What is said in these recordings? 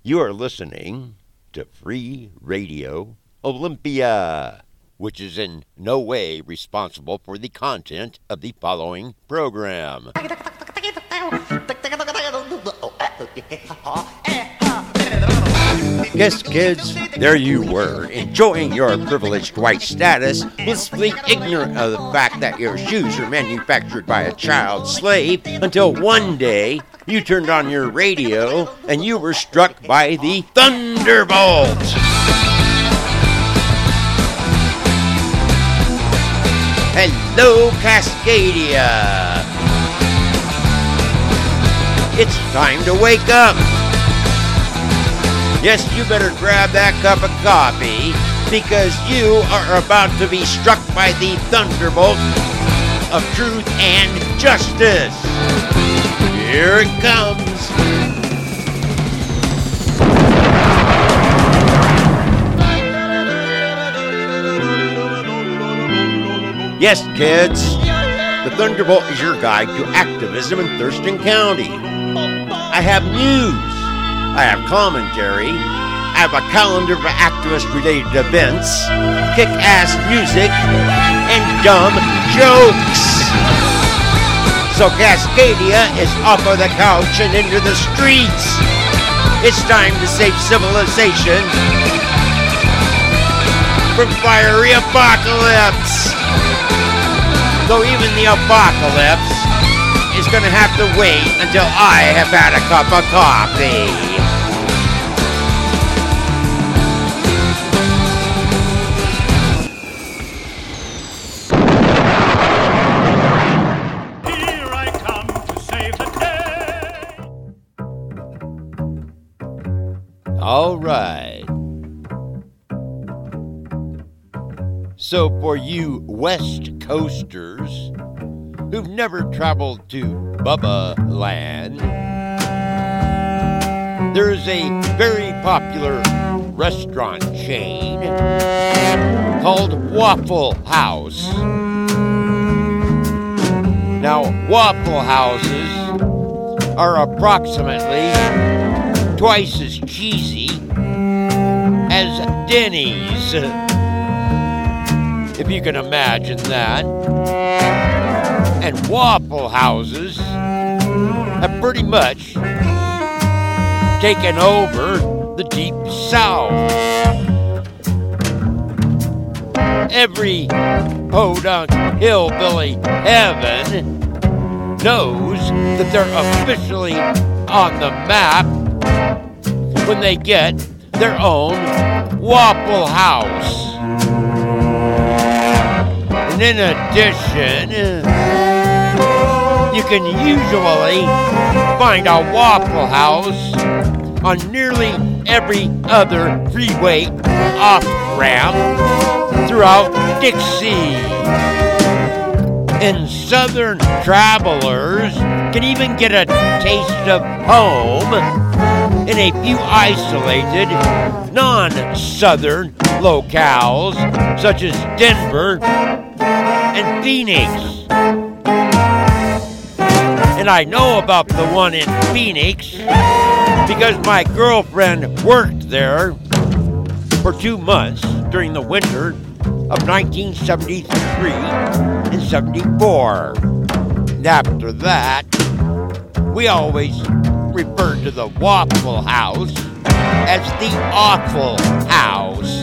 You are listening to Free Radio Olympia, which is in no way responsible for the content of the following program. Yes, kids, there you were, enjoying your privileged white status, blissfully ignorant of the fact that your shoes are manufactured by a child slave, until one day you turned on your radio and you were struck by the Thunderbolt. Hello, Cascadia. It's time to wake up. Yes, you better grab that cup of coffee, because you are about to be struck by the thunderbolt of truth and justice. Here it comes. Yes, kids, the Thunderbolt is your guide to activism in Thurston County. I have news. I have commentary, I have a calendar of activist-related events, kick-ass music, and dumb jokes. So Cascadia is off of the couch and into the streets. It's time to save civilization from fiery apocalypse. Though even the apocalypse is going to have to wait until I have had a cup of coffee. Here I come to save the day. All right. So for you West Coasters who've never traveled to Bubba Land, there's a very popular restaurant chain called Waffle House. Now, Waffle Houses are approximately twice as cheesy as Denny's, if you can imagine that. And Waffle Houses have pretty much taken over the Deep South. Every podunk hillbilly heaven knows that they're officially on the map when they get their own Waffle House. And in addition, you can usually find a Waffle House on nearly every other freeway off-ramp throughout Dixie. And Southern travelers can even get a taste of home in a few isolated, non-Southern locales such as Denver and Phoenix. And I know about the one in Phoenix because my girlfriend worked there for 2 months during the winter of 1973 and 74. And after that, we always referred to the Waffle House as the Awful House.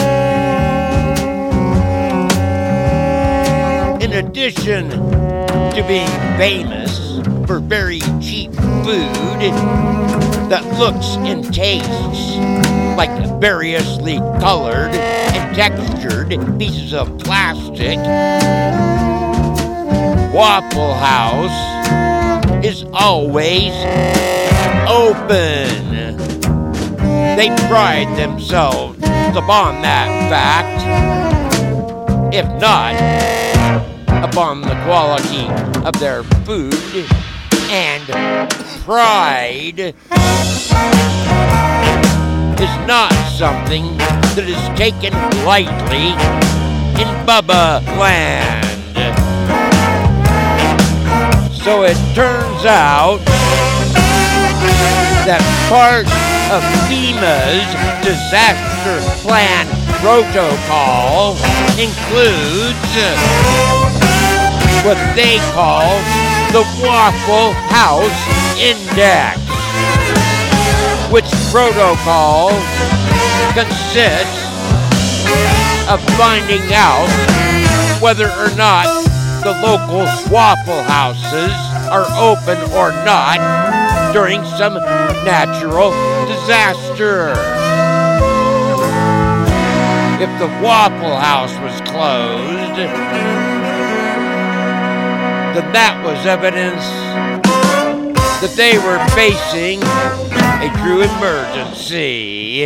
In addition to being famous for very cheap food that looks and tastes like variously colored and textured pieces of plastic, Waffle House is always open. They pride themselves upon that fact, if not upon the quality of their food and pride is not something that is taken lightly in Bubba Land. So it turns out that part of FEMA's disaster plan protocol includes what they call the Waffle House Index, which protocol consists of finding out whether or not the local Waffle Houses are open or not during some natural disaster. If the Waffle House was closed, then that was evidence that they were facing a true emergency.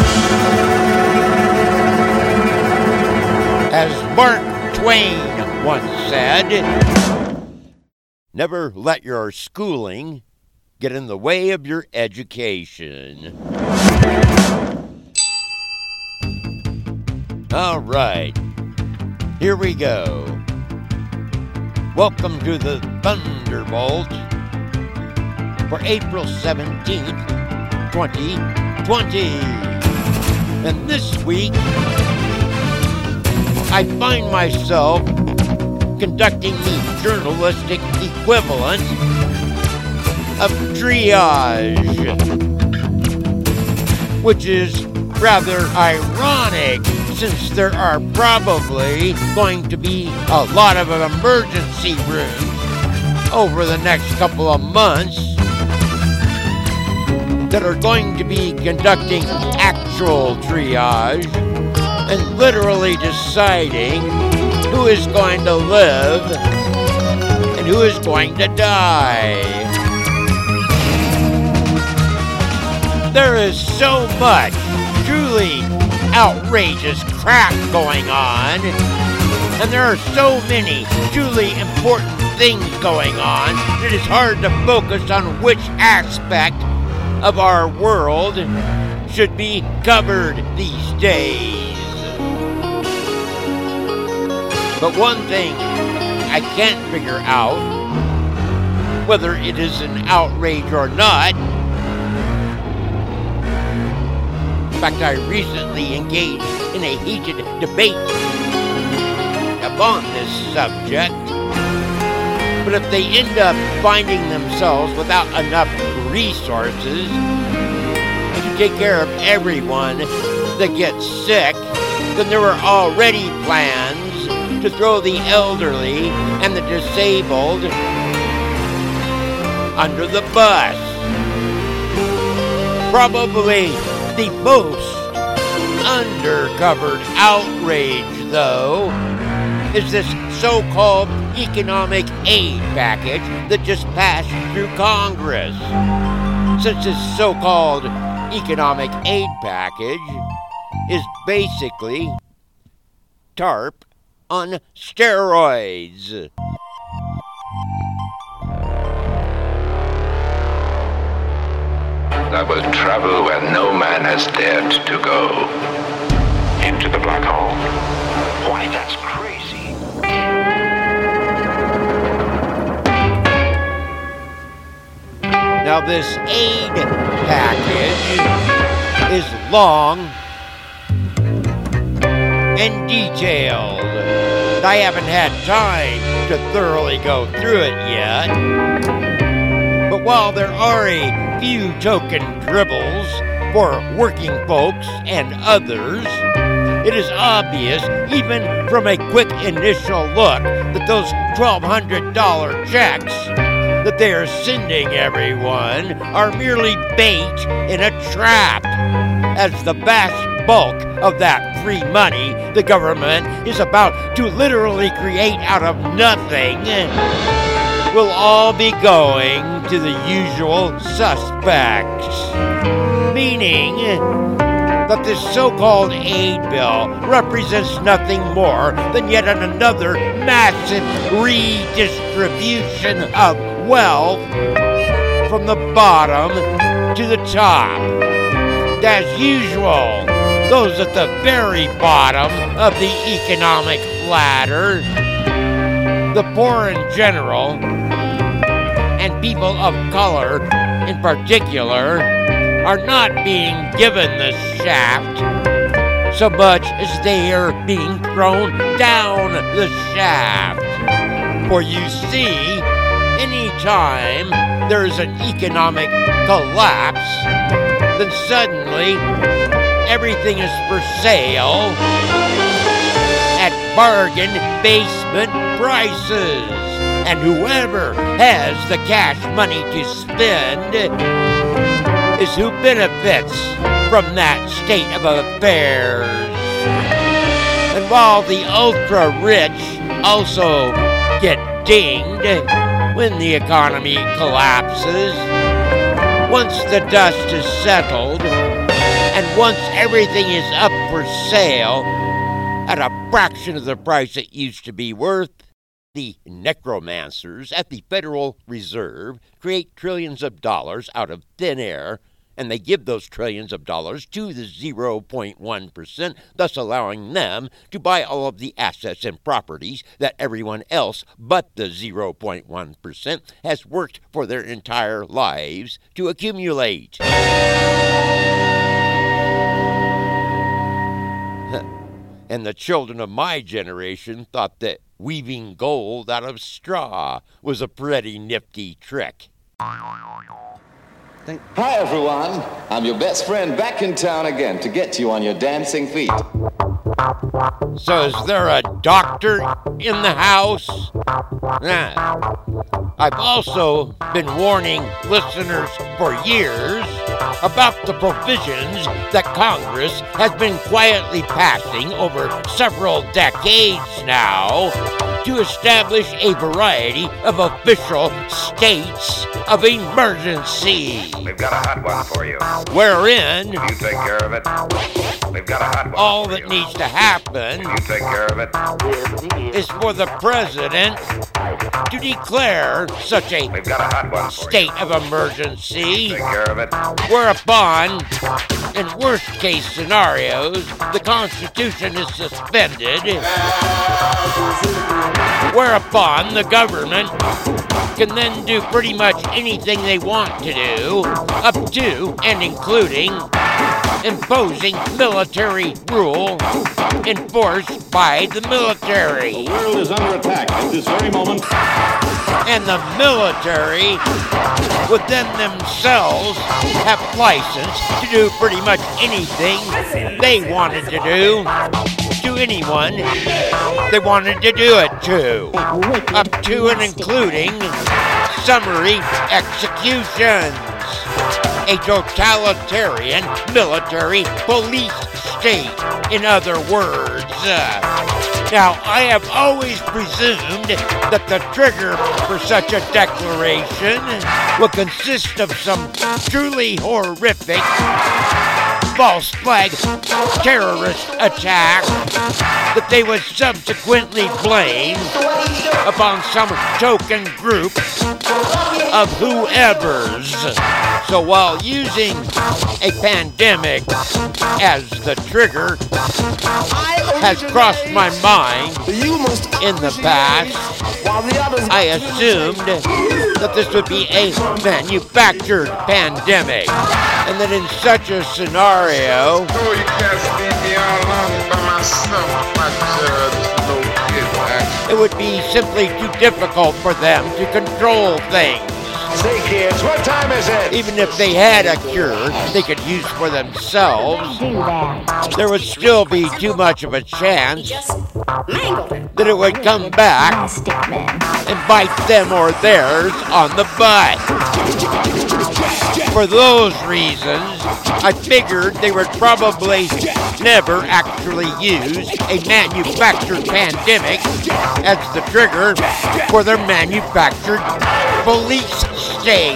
As Mark Twain once said, never let your schooling get in the way of your education. All right, here we go. Welcome to the Thunderbolt for April 17th, 2020. And this week, I find myself conducting the journalistic equivalent of triage, which is rather ironic since there are probably going to be a lot of emergency rooms over the next couple of months that are going to be conducting actual triage and literally deciding who is going to live and who is going to die. There is so much truly outrageous crap going on, and there are so many truly important things going on, it is hard to focus on which aspect of our world should be covered these days. But one thing I can't figure out, whether it is an outrage or not. In fact, I recently engaged in a heated debate upon this subject. But if they end up finding themselves without enough resources to take care of everyone that gets sick, then there were already plans to throw the elderly and the disabled under the bus. Probably the most undercovered outrage, though, is this so-called economic aid package that just passed through Congress. Since this so-called economic aid package is basically TARP on steroids. I will travel where no man has dared to go. Into the black hole. Why, that's crazy. Now, this aid package is long and detailed. I haven't had time to thoroughly go through it yet. But while there are a few token dribbles for working folks and others, it is obvious, even from a quick initial look, that those $1,200 checks that they are sending everyone are merely bait in a trap, as the vast bulk of that free money the government is about to literally create out of nothing will all be going to the usual suspects. Meaning that this so-called aid bill represents nothing more than yet another massive redistribution of wealth from the bottom to the top. As usual, those at the very bottom of the economic ladder, the poor in general, and people of color in particular, are not being given the shaft so much as they are being thrown down the shaft. For you see, anytime there's an economic collapse, then suddenly everything is for sale at bargain basement prices. And whoever has the cash money to spend is who benefits from that state of affairs. And while the ultra-rich also get dinged when the economy collapses, once the dust is settled, and once everything is up for sale at a fraction of the price it used to be worth, the necromancers at the Federal Reserve create trillions of dollars out of thin air, and they give those trillions of dollars to the 0.1%, thus allowing them to buy all of the assets and properties that everyone else but the 0.1% has worked for their entire lives to accumulate. And the children of my generation thought that weaving gold out of straw was a pretty nifty trick. Hi, everyone. I'm your best friend back in town again to get you on your dancing feet. So is there a doctor in the house? Nah. I've also been warning listeners for years about the provisions that Congress has been quietly passing over several decades now to establish a variety of official states of emergency. We've got a hot one for you. Wherein You take care of it. We've got a hot one all for that you. needs to happen You take care of it. is for the president to declare such a We've got a hot one for state you. of emergency, Take care of it. whereupon, in worst-case scenarios, the Constitution is suspended, whereupon the government can then do pretty much anything they want to do, up to and including imposing military rule enforced by the military. The world is under attack at this very moment. And the military would then themselves have license to do pretty much anything they wanted to do to anyone they wanted to do it to, up to and including summary executions. A totalitarian military police state, in other words. Now, I have always presumed that the trigger for such a declaration would consist of some truly horrific false flag terrorist attack that they would subsequently blame upon some token group of whoever's. So while using a pandemic as the trigger has crossed my mind in the past, I assumed that this would be a manufactured pandemic, and that in such a scenario, No, you can't leave me all alone by myself. it would be simply too difficult for them to control things. Say, kids, what time is it? Even if they had a cure they could use for themselves, there would still be too much of a chance that it would come back and bite them or theirs on the butt. For those reasons, I figured they would probably never actually use a manufactured pandemic as the trigger for their manufactured police state.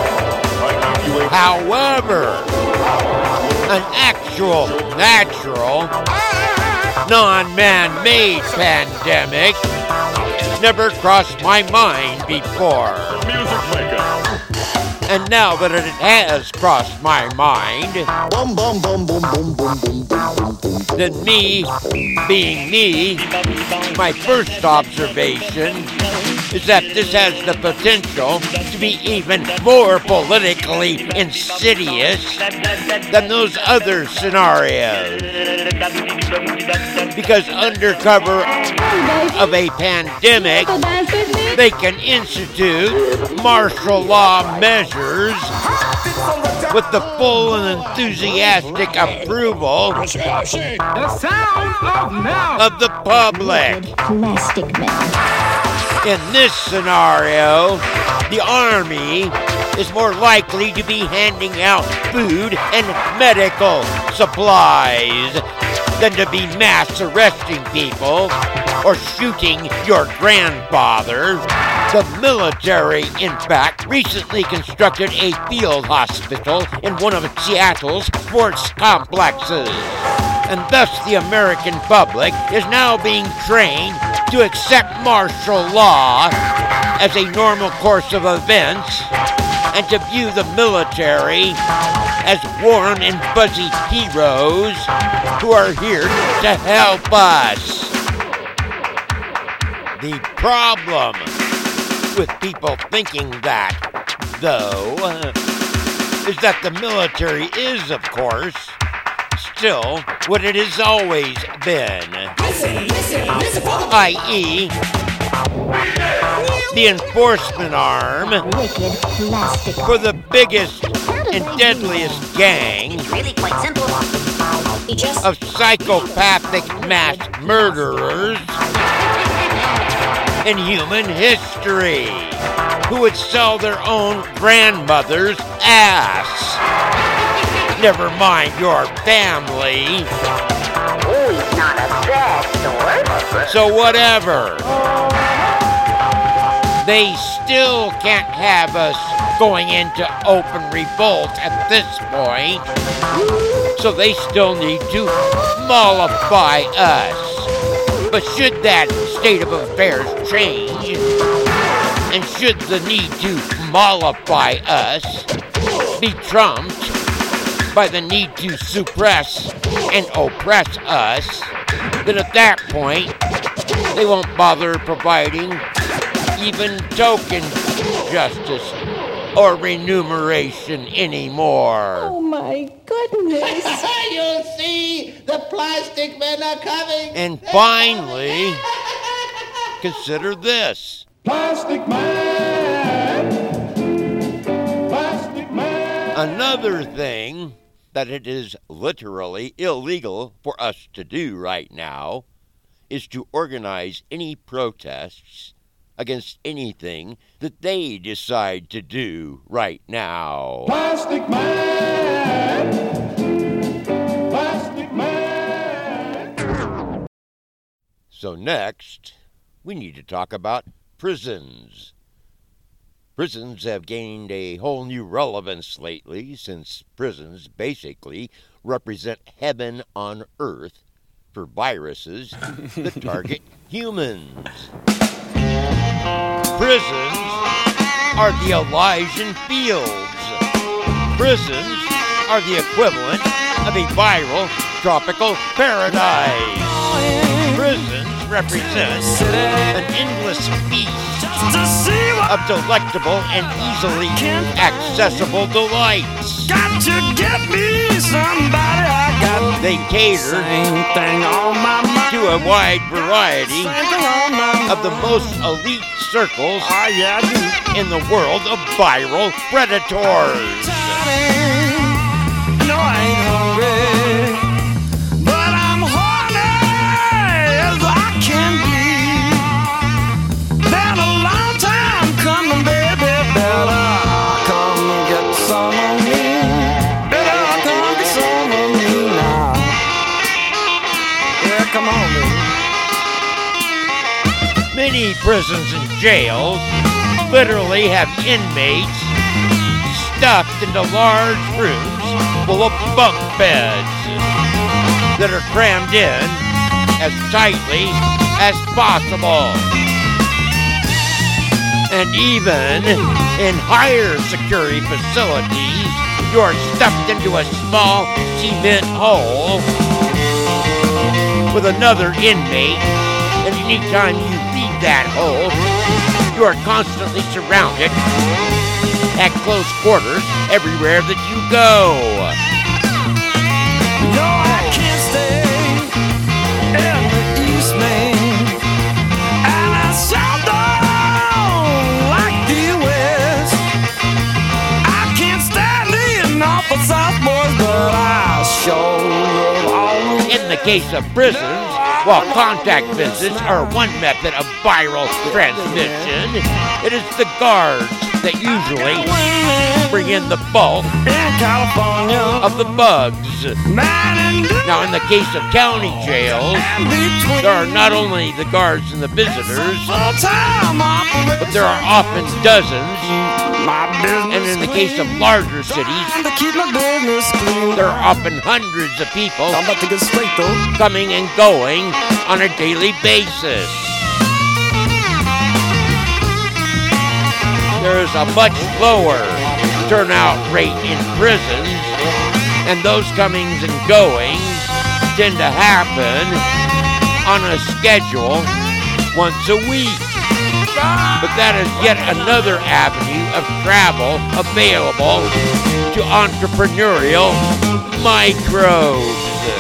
However, an actual, natural, non-man-made pandemic never crossed my mind before. Music maker. And now that it has crossed my mind, then me, being me, my first observation is that this has the potential to be even more politically insidious than those other scenarios. Because under cover of a pandemic, they can institute martial law measures with the full and enthusiastic approval of the public. Plastic Man. In this scenario, the Army is more likely to be handing out food and medical supplies than to be mass arresting people or shooting your grandfather. The military, in fact, recently constructed a field hospital in one of Seattle's sports complexes. And thus the American public is now being trained to accept martial law as a normal course of events and to view the military as warm and fuzzy heroes who are here to help us. The problem with people thinking that, though, is that the military is, of course, still what it has always been, i.e., the enforcement arm for the biggest and deadliest gang of psychopathic mass murderers in human history, who would sell their own grandmother's ass. Never mind your family. Oh, he's not a bad sort. So whatever. They still can't have us going into open revolt at this point. So they still need to mollify us. But should that state of affairs change, and should the need to mollify us be trumped by the need to suppress and oppress us, then at that point, they won't bother providing even token justice or remuneration anymore. Oh my goodness. You'll see, the plastic men are coming. And finally, consider this. Plastic Man! Plastic Man! Another thing that it is literally illegal for us to do right now is to organize any protests against anything that they decide to do right now. Plastic Man! Plastic Man! So next, we need to talk about prisons. Prisons have gained a whole new relevance lately, since prisons basically represent heaven on earth for viruses that target humans. Prisons are the Elysian Fields. Prisons are the equivalent of a viral tropical paradise. Prisons represent an endless feast of delectable and easily accessible delights. Got to get me somebody. I got They cater thing on my mind. to a wide variety of the most elite circles Yeah, I do. in the world of viral predators. No, I ain't hungry, but I'm horny as I can be. Been a long time coming, baby. Better come and get some of me. Better come get some of me now. Yeah, come on, baby. Many prisons and jails literally have inmates stuffed into large rooms full of bunk beds that are crammed in as tightly as possible. And even in higher security facilities, you are stuffed into a small cement hole with another inmate, and anytime you leave that hole, you are constantly surrounded at close quarters everywhere that you go. No, I can't stay in the East, man. And I sure don't like the West. I can't stand the North or South boys, but I sure love all of them. In the case of prisons, while contact visits are one method of viral transmission, it is the guards that usually bring in the bulk In California, of the bugs. man and Now, in the case of county jails, between there are not only the guards and the visitors, full-time but there are often dozens, my business and in the case of larger cities, to keep my business clean. there are often hundreds of people I'm about to get straight though. coming and going on a daily basis. There is a much lower turnout rate in prisons, and those comings and goings tend to happen on a schedule once a week. But that is yet another avenue of travel available to entrepreneurial microbes.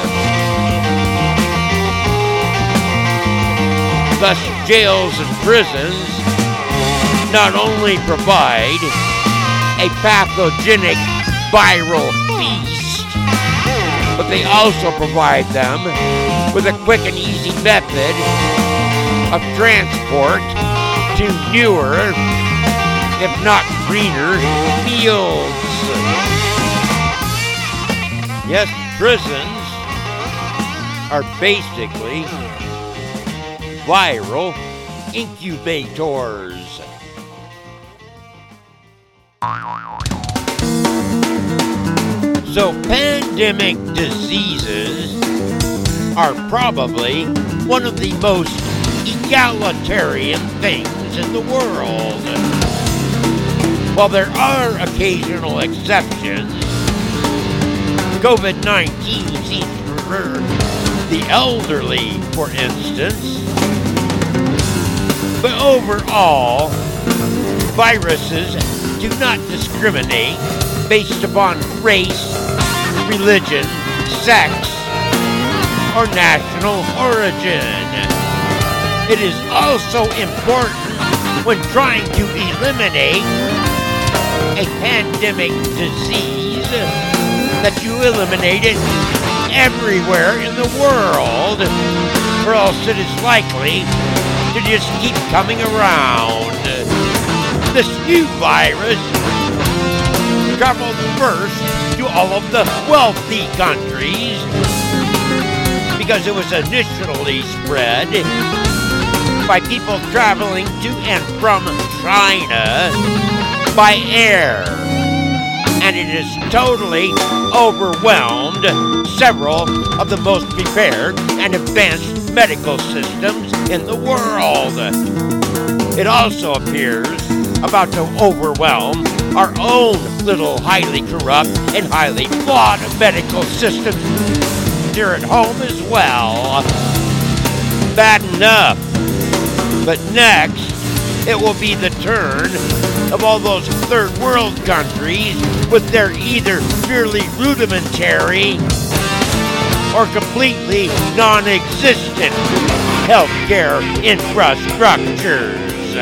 Thus, jails and prisons not only provide a pathogenic viral feast, but they also provide them with a quick and easy method of transport to newer, if not greener, fields. Yes, prisons are basically viral incubators. So pandemic diseases are probably one of the most egalitarian things in the world. While there are occasional exceptions, COVID-19 seems to hurt the elderly, for instance. But overall, viruses do not discriminate based upon race, religion, sex, or national origin. It is also important when trying to eliminate a pandemic disease that you eliminate it everywhere in the world, or else it is likely to just keep coming around. This new virus traveled first to all of the wealthy countries because it was initially spread by people traveling to and from China by air. And it has totally overwhelmed several of the most prepared and advanced medical systems in the world. It also appears about to overwhelm our own little highly corrupt and highly flawed medical system here at home as well. Bad enough. But next, it will be the turn of all those third world countries with their either merely rudimentary or completely non-existent healthcare infrastructures.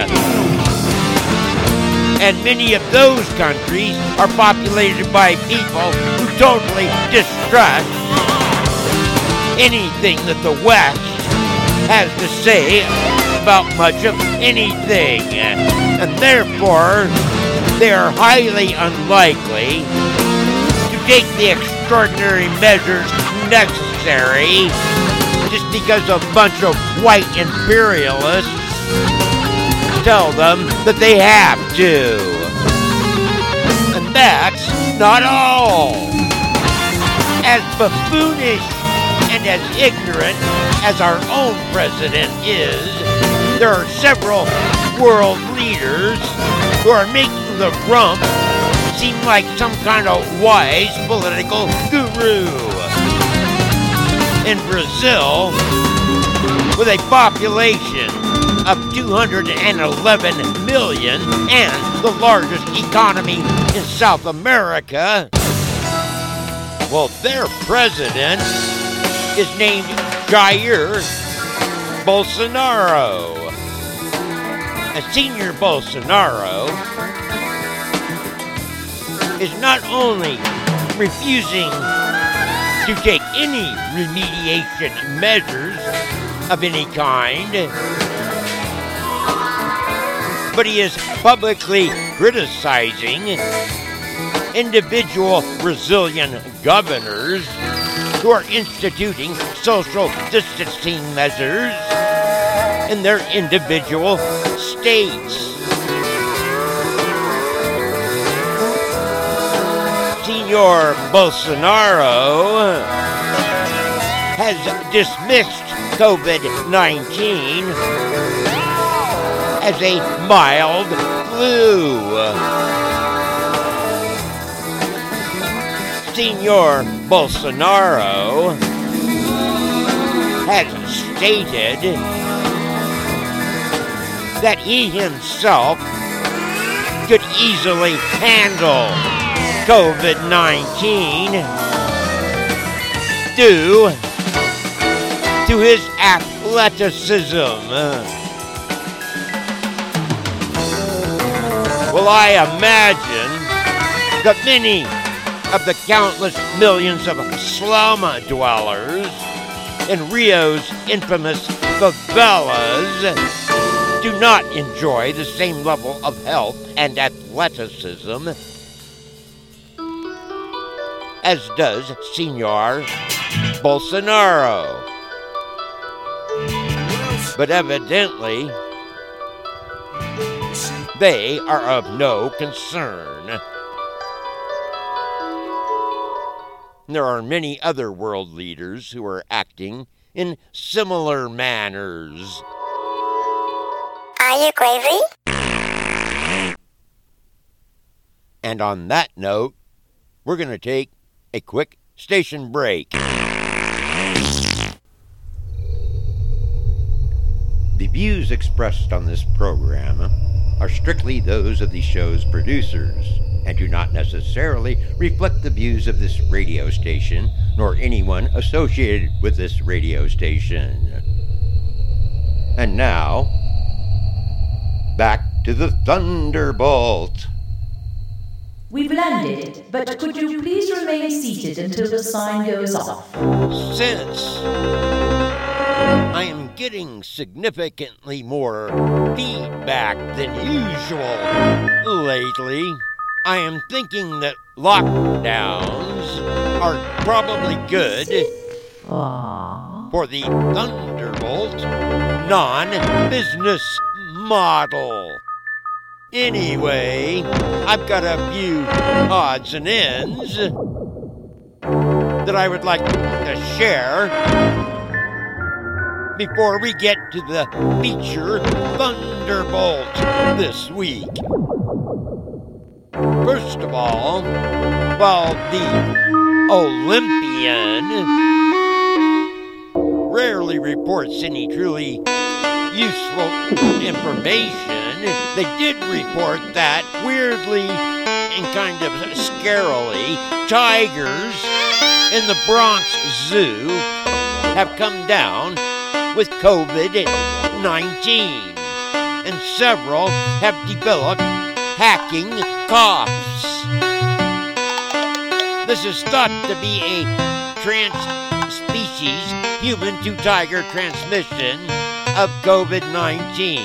And many of those countries are populated by people who totally distrust anything that the West has to say about much of anything. And therefore, they are highly unlikely to take the extraordinary measures necessary just because a bunch of white imperialists tell them that they have to. And that's not all. As buffoonish and as ignorant as our own president is, there are several world leaders who are making the rump seem like some kind of wise political guru. In Brazil, with a population of 211 million and the largest economy in South America, well, their president is named Jair Bolsonaro. And Senior Bolsonaro is not only refusing to take any remediation measures of any kind, but he is publicly criticizing individual Brazilian governors who are instituting social distancing measures in their individual states. Senor Bolsonaro has dismissed COVID-19 as a mild flu. Senor Bolsonaro has stated that he himself could easily handle COVID-19 due to his athleticism. Well, I imagine that many of the countless millions of slum dwellers in Rio's infamous favelas do not enjoy the same level of health and athleticism as does Senor Bolsonaro. But evidently, they are of no concern. There are many other world leaders who are acting in similar manners. Are you crazy? And on that note, we're going to take a quick station break. The views expressed on this program are strictly those of the show's producers and do not necessarily reflect the views of this radio station nor anyone associated with this radio station. And now, back to the Thunderbolt. We've landed, but could you please remain seated until the sign goes off? Since I am getting significantly more feedback than usual lately, I am thinking that lockdowns are probably good for the Thunderbolt non-business model. Anyway, I've got a few odds and ends that I would like to share before we get to the feature Thunderbolt this week. First of all, while the Olympian rarely reports any truly useful information, they did report that, weirdly and kind of scarily, tigers in the Bronx Zoo have come down with COVID-19, and several have developed hacking coughs. This is thought to be a trans-species human-to-tiger transmission of COVID-19.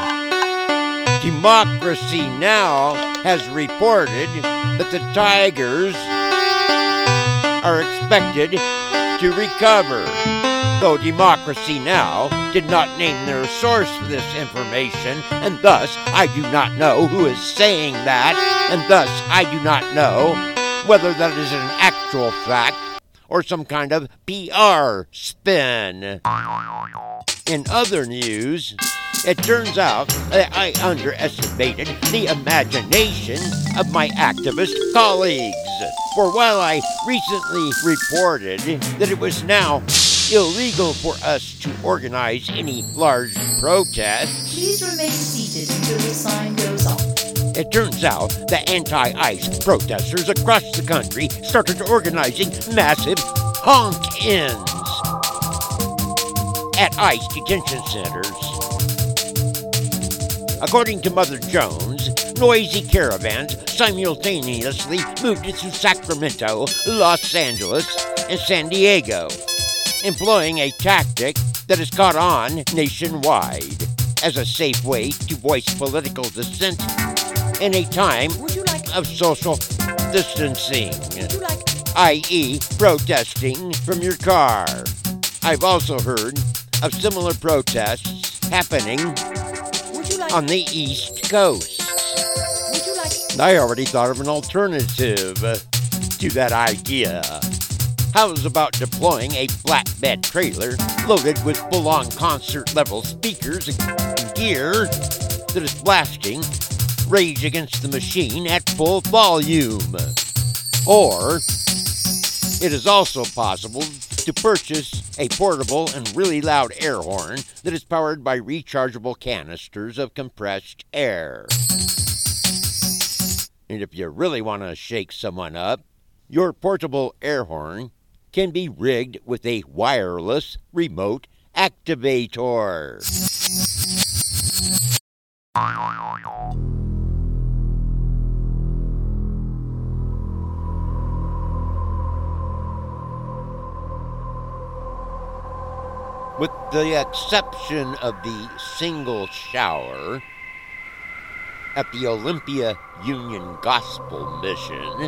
Democracy Now! Has reported that the tigers are expected to recover, though Democracy Now! Did not name their source for this information, and thus I do not know who is saying that, and thus I do not know whether that is an actual fact or some kind of PR spin. In other news, It turns out that I underestimated the imagination of my activist colleagues. For while I recently reported that it was now illegal for us to organize any large protests, Please remain seated until the sign goes off. it turns out that anti-ICE protesters across the country started organizing massive honk-ins at ICE detention centers. According to Mother Jones, noisy caravans simultaneously moved into Sacramento, Los Angeles, and San Diego, employing a tactic that has caught on nationwide as a safe way to voice political dissent in a time of social distancing, i.e. protesting from your car. I've also heard of similar protests happening on the East Coast. I already thought of an alternative to that idea. How's about deploying a flatbed trailer loaded with full-on concert-level speakers and gear that is blasting Rage Against the Machine at full volume? Or it is also possible to purchase a portable and really loud air horn that is powered by rechargeable canisters of compressed air. And if you really want to shake someone up, your portable air horn can be rigged with a wireless remote activator. With the exception of the single shower at the Olympia Union Gospel Mission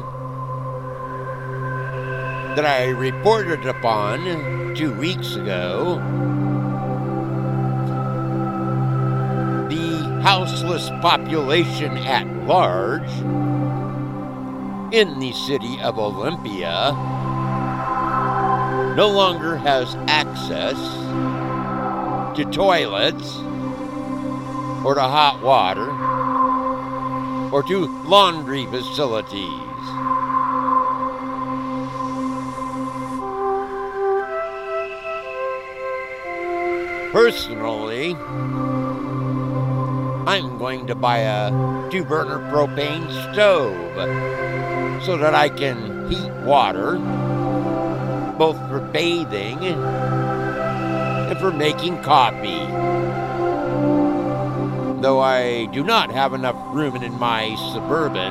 that I reported upon 2 weeks ago, the houseless population at large in the city of Olympia no longer has access to toilets or to hot water or to laundry facilities. Personally, I'm going to buy a 2-burner propane stove so that I can heat water both for bathing and for making coffee. Though I do not have enough room in my Suburban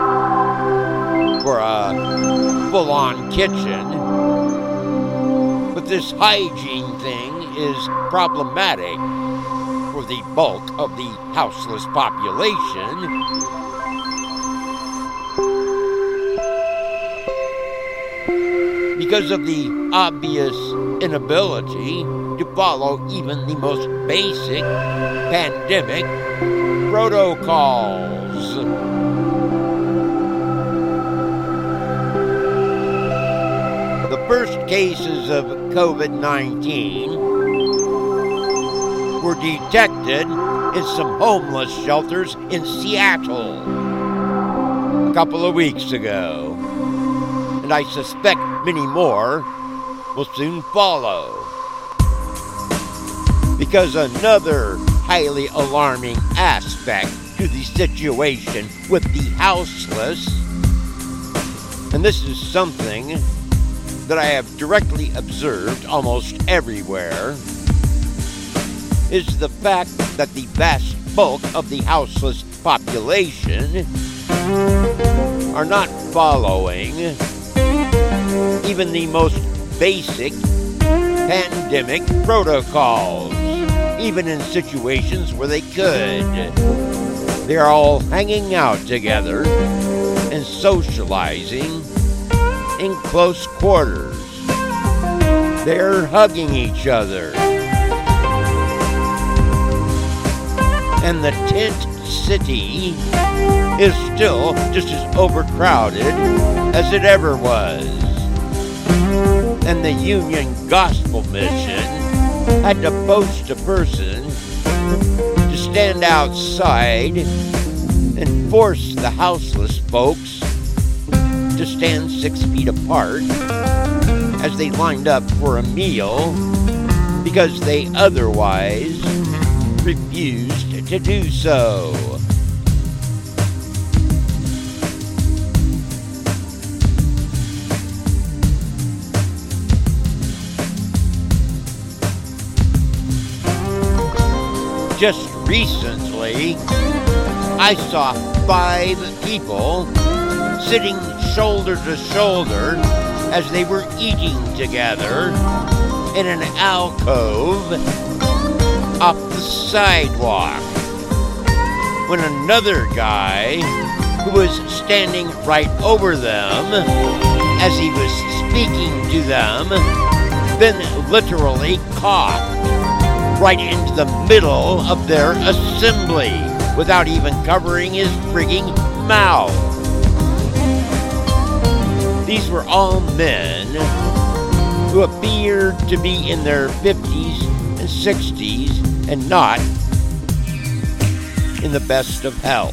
for a full-on kitchen, but this hygiene thing is problematic for the bulk of the houseless population, because of the obvious inability to follow even the most basic pandemic protocols. The first cases of COVID-19 were detected in some homeless shelters in Seattle a couple of weeks ago, and I suspect many more will soon follow. Because another highly alarming aspect to the situation with the houseless, and this is something that I have directly observed almost everywhere, is the fact that the vast bulk of the houseless population are not following even the most basic pandemic protocols, even in situations where they could. They are all hanging out together and socializing in close quarters. They're hugging each other. And the tent city is still just as overcrowded as it ever was. And the Union Gospel Mission had to post a person stand outside and force the houseless folks to stand 6 feet apart as they lined up for a meal because they otherwise refused to do so. Just recently, I saw 5 people sitting shoulder to shoulder as they were eating together in an alcove off the sidewalk, when another guy who was standing right over them as he was speaking to them then literally coughed right into the middle of their assembly without even covering his frigging mouth. These were all men who appeared to be in their 50s and 60s and not in the best of health.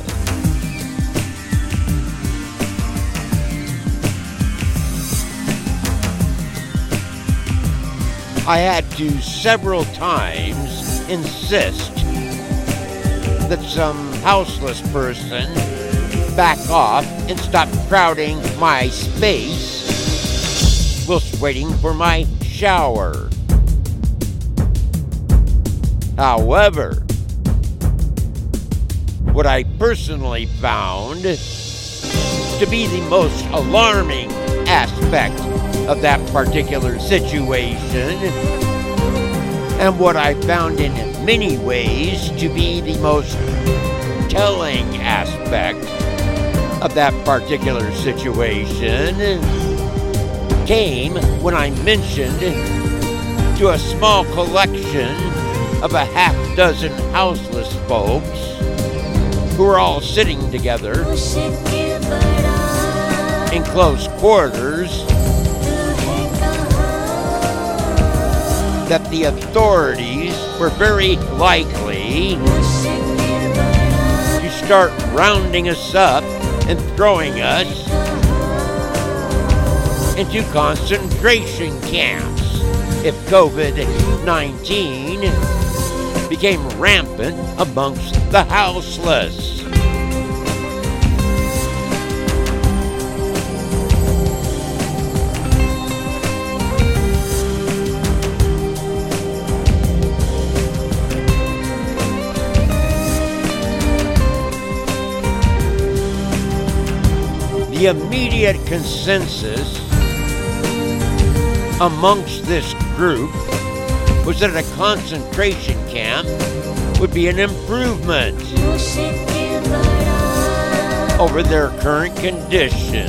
I had to several times insist that some houseless person back off and stop crowding my space whilst waiting for my shower. However, what I personally found to be the most alarming aspect of that particular situation, and what I found in many ways to be the most telling aspect of that particular situation, came when I mentioned to a small collection of a half-dozen houseless folks who were all sitting together in close quarters that the authorities were very likely to start rounding us up and throwing us into concentration camps if COVID-19 became rampant amongst the houseless. The immediate consensus amongst this group was that a concentration camp would be an improvement over their current condition,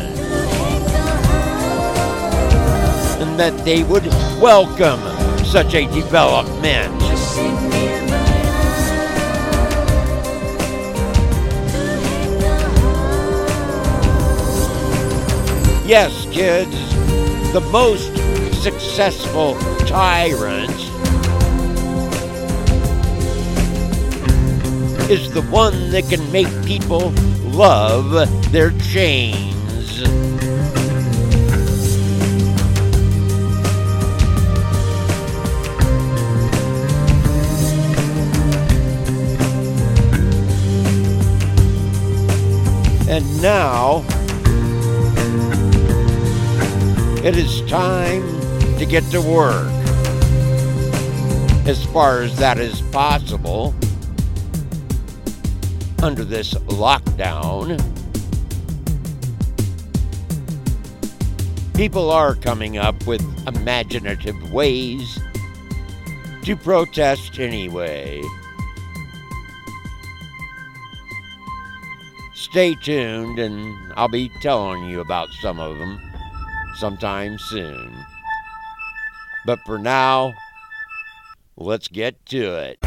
and that they would welcome such a development. Yes, kids, the most successful tyrant is the one that can make people love their chains. And now, it is time to get to work, as far as that is possible under this lockdown. People are coming up with imaginative ways to protest anyway. Stay tuned, and I'll be telling you about some of them sometime soon. But for now, let's get to it.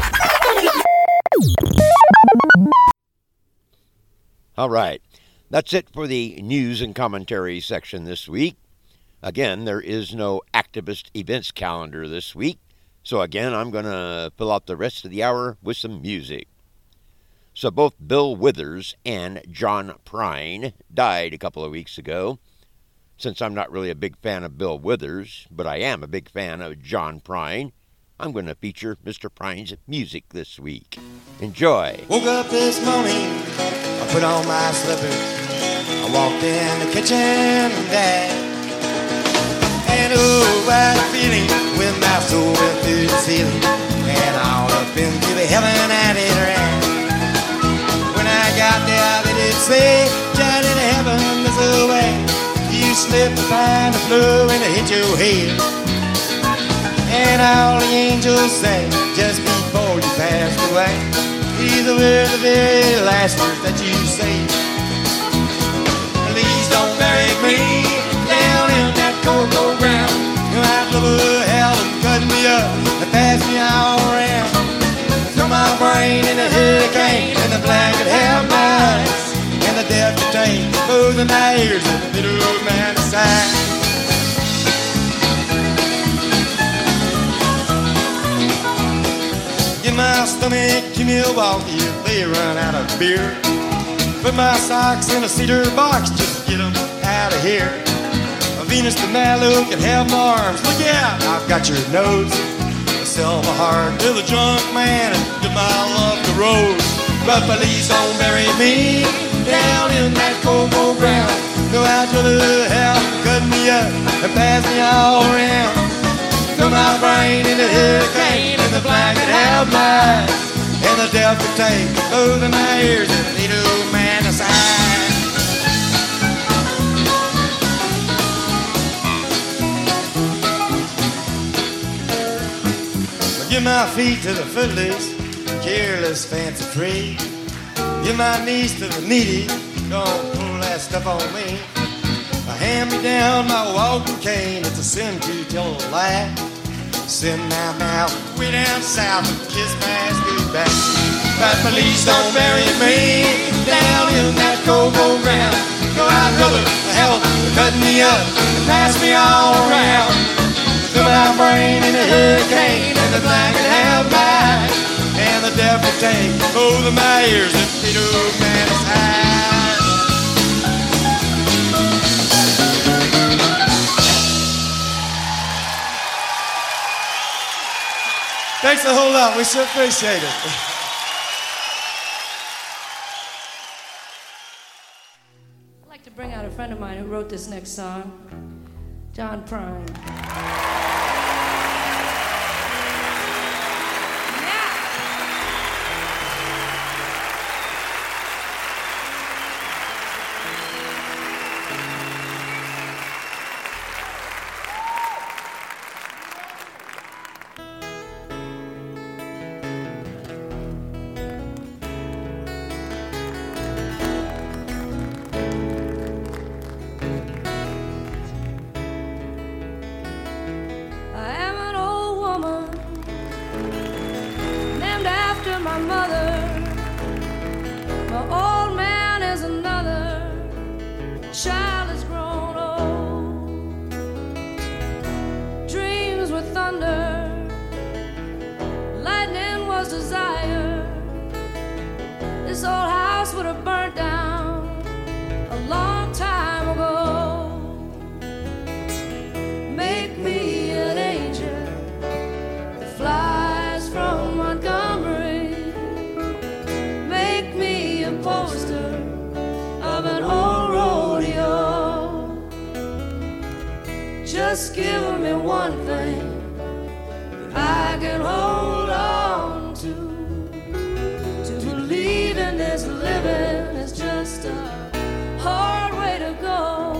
All right, that's it for the news and commentary section this week. Again, there is no activist events calendar this week, so again, I'm going to fill out the rest of the hour with some music. So both Bill Withers and John Prine died a couple of weeks ago. Since I'm not really a big fan of Bill Withers, but I am a big fan of John Prine, I'm going to feature Mr. Prine's music this week. Enjoy. Woke up this morning, I put on my slippers, I walked in the kitchen and died. And oh, what a feeling when my soul went through the ceiling and all up into the heaven I did ride. When I got there, they did say, "Johnny, to heaven is the way. You slip behind the floor and it hit your head." And all the angels say, just before you passed away, these were the very last words that you say. Please don't bury me down in that cold, cold ground. You might love hell and cut me up and pass me all around. Throw my brain in a hurricane and the blanket held my eyes. And the death to take both of my ears and the middle man aside. Get my stomach to Milwaukee if they run out of beer. Put my socks in a cedar box just to get them out of here. A Venus de Milo can have my arms. Look out, I've got your nose. I sell my heart to the drunk man and give my love to Rose. But please don't bury me down in that cold, cold ground. Go out to the hell, cut me up and pass me all around. Throw my brain in the hurricane and the blanket held my eyes. And the death would take both of my ears and the little man aside. Give my feet to the footloose, careless, fancy free. Give my knees to the needy, don't pull that stuff on me. Hand me down my walking cane, it's a sin to tell a lie. Send my mouth way down south and kiss my ass goodbye. But please don't bury me down in that cold, cold ground. Go out, brother, hell, cut me up and pass me all around. Throw my brain in a hurricane and the blanket held by. And the devil take both of my ears and the old man is high. Thanks a whole lot. We sure appreciate it. I'd like to bring out a friend of mine who wrote this next song, John Prine. This old house would have burnt down a long time ago. Make me an angel that flies from Montgomery. Make me a poster of an old rodeo. Just give me one thing that I can hold on to. Believing this living is just a hard way to go.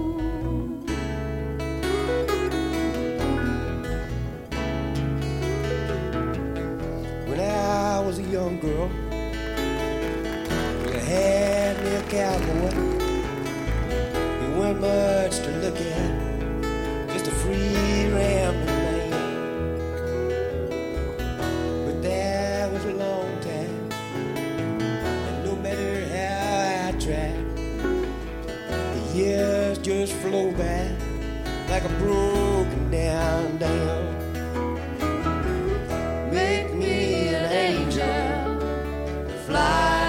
When I was a young girl, I had me a cowboy. He wasn't much to look at, just a free rambling man. But that was a long time, and no matter how I tried, the years just flow by like a broken down dam. Make me an angel that flies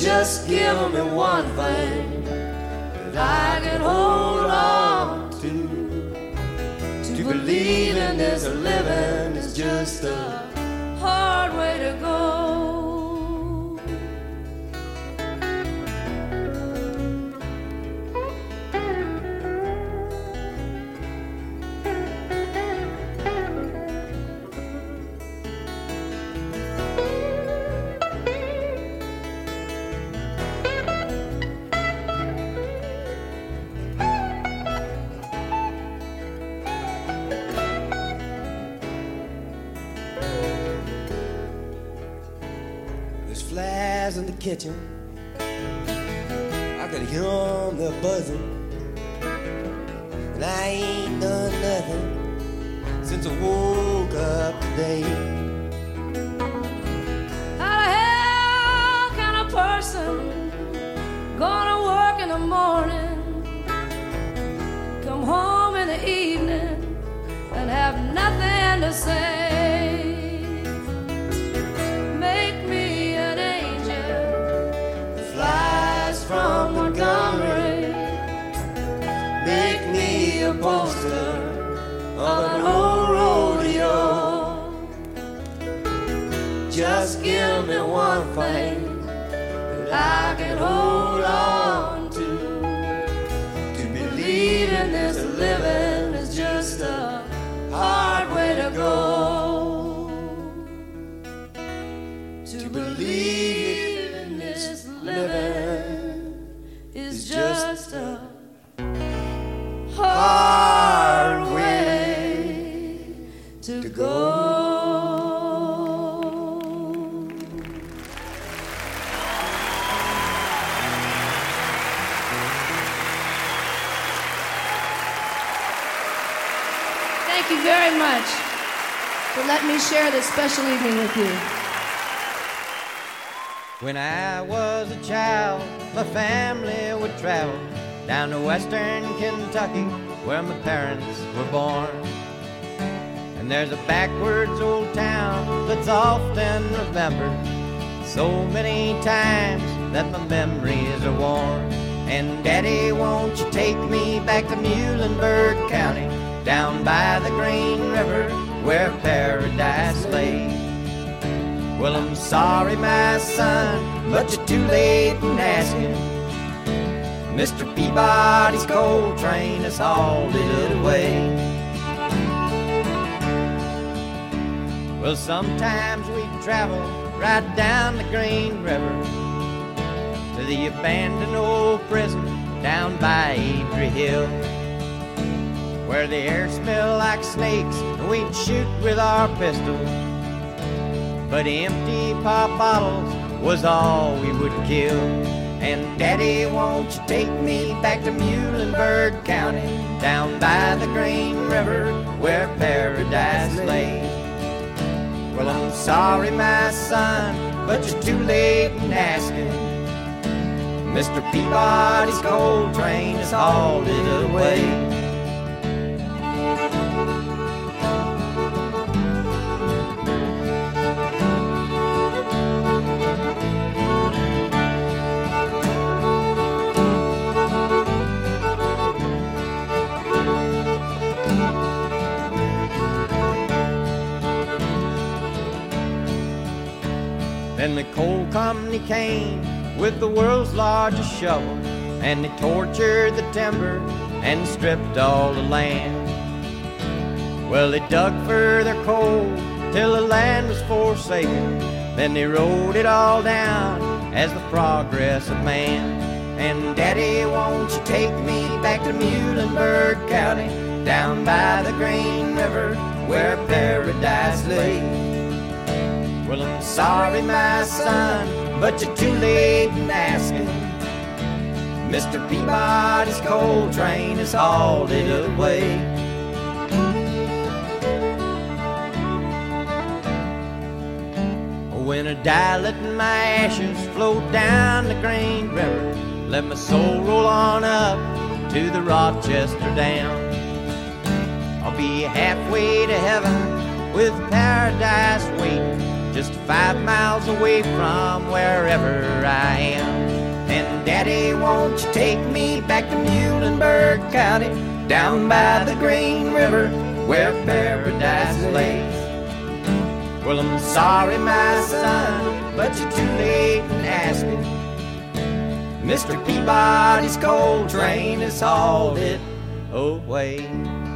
Just give me one thing that I can hold on to. To believe in this living is just a hard way to go. Flies in the kitchen, I could hear them, they're buzzing. And I ain't done nothing since I woke up today. How the hell can a person gonna work in the morning, come home in the evening, and have nothing to say? From Montgomery, make me a poster of an old rodeo. Just give me one thing that I can hold on to. To believe in this living is just a hard way to go. To believe in this living is just a hard way to go. Thank you very much for letting me share this special evening with you. When I was a child, my family would travel down to western Kentucky, where my parents were born. And there's a backwards old town that's often remembered so many times that my memories are worn. And Daddy, won't you take me back to Muhlenberg County, down by the Green River, where paradise lay? Well, I'm sorry, my son, but you're too late in asking. Mr. Peabody's coal train has hauled it away. Well, sometimes we travel right down the Green River to the abandoned old prison down by Adrie Hill, where the air smelled like snakes and we'd shoot with our pistols. But empty pop bottles was all we would kill. And Daddy, won't you take me back to Muhlenberg County, down by the Green River, where paradise lay? Well, I'm sorry, my son, but you're too late in asking. Mr. Peabody's coal train has hauled it away. Then the coal company came with the world's largest shovel, and they tortured the timber and stripped all the land. Well, they dug for their coal till the land was forsaken. Then they wrote it all down as the progress of man. And Daddy, won't you take me back to Muhlenberg County, down by the Green River, where paradise lay? Well, I'm sorry, my son, but you're too late in asking. Mr. Peabody's coal train has hauled it away. When I die, let my ashes float down the Green River. Let my soul roll on up to the Rochester Dam. I'll be halfway to heaven with paradise waiting, just 5 miles away from wherever I am. And Daddy, won't you take me back to Muhlenberg County, down by the Green River, where paradise lays? Well, I'm sorry, my son, but you're too late in asking. Mr. Peabody's coal train has hauled it away.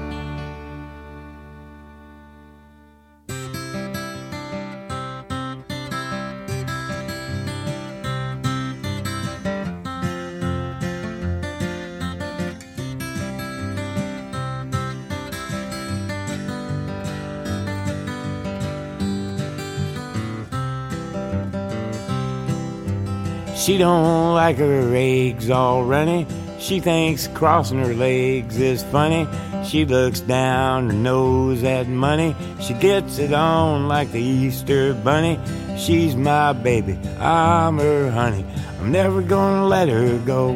She don't like her eggs all runny. She thinks crossing her legs is funny. She looks down her nose at money. She gets it on like the Easter bunny. She's my baby, I'm her honey. I'm never gonna let her go.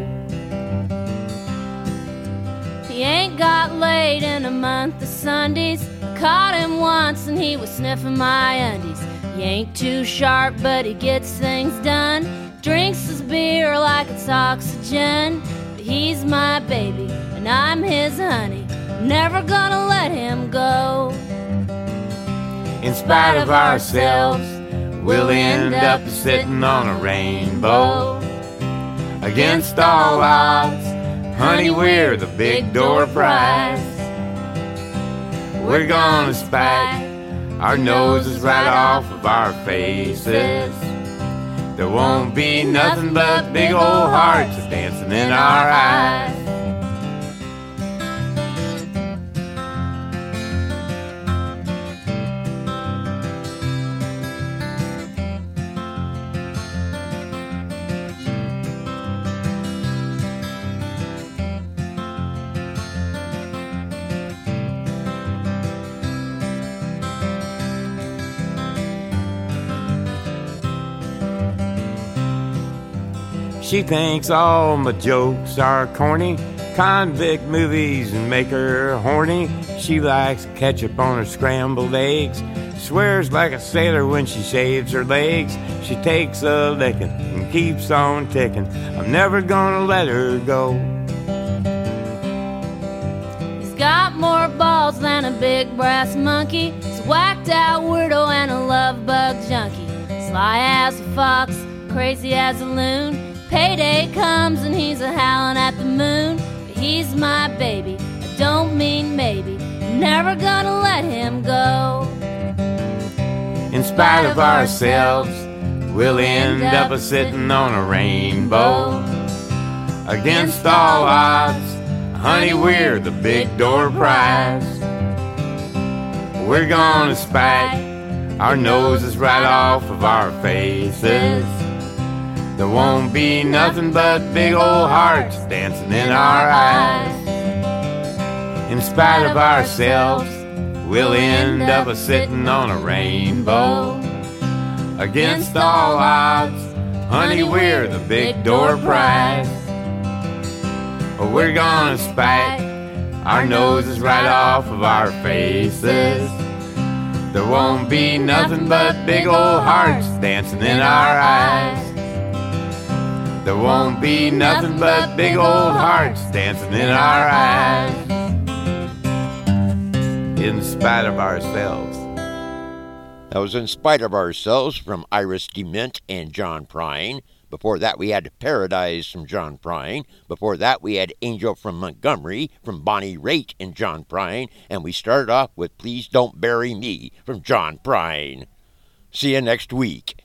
He ain't got laid in a month of Sundays. I caught him once and he was sniffing my undies. He ain't too sharp, but he gets things done. Drinks his beer like it's oxygen. But he's my baby and I'm his honey. I'm never gonna let him go. In spite of ourselves, we'll end up sitting on a rainbow. Against all odds, honey, we're the big door prize. We're gonna spike our noses right off of our faces. There won't be nothing but big old hearts dancing in our eyes. She thinks all my jokes are corny. Convict movies and make her horny. She likes ketchup on her scrambled eggs. Swears like a sailor when she shaves her legs. She takes a licking and keeps on ticking. I'm never gonna let her go. He's got more balls than a big brass monkey. He's a whacked out weirdo and a love bug junkie. Sly as a fox, crazy as a loon. Payday comes and he's a howling at the moon. But he's my baby, I don't mean maybe. I'm never gonna let him go. In spite of ourselves, we'll end up sitting on a rainbow. Against all odds, honey, we're the big door prize. We're gonna spike our noses right off of our faces. There won't be nothing but big old hearts dancing in our eyes. In spite of ourselves, we'll end up sitting on a rainbow. Against all odds, honey, we're the big door prize. We're gonna spike our noses right off of our faces. There won't be nothing but big old hearts dancing in our eyes. There won't be nothing but big old hearts dancing in our eyes. In spite of ourselves. That was In Spite of Ourselves from Iris DeMint and John Prine. Before that, we had Paradise from John Prine. Before that, we had Angel from Montgomery from Bonnie Raitt and John Prine. And we started off with Please Don't Bury Me from John Prine. See you next week.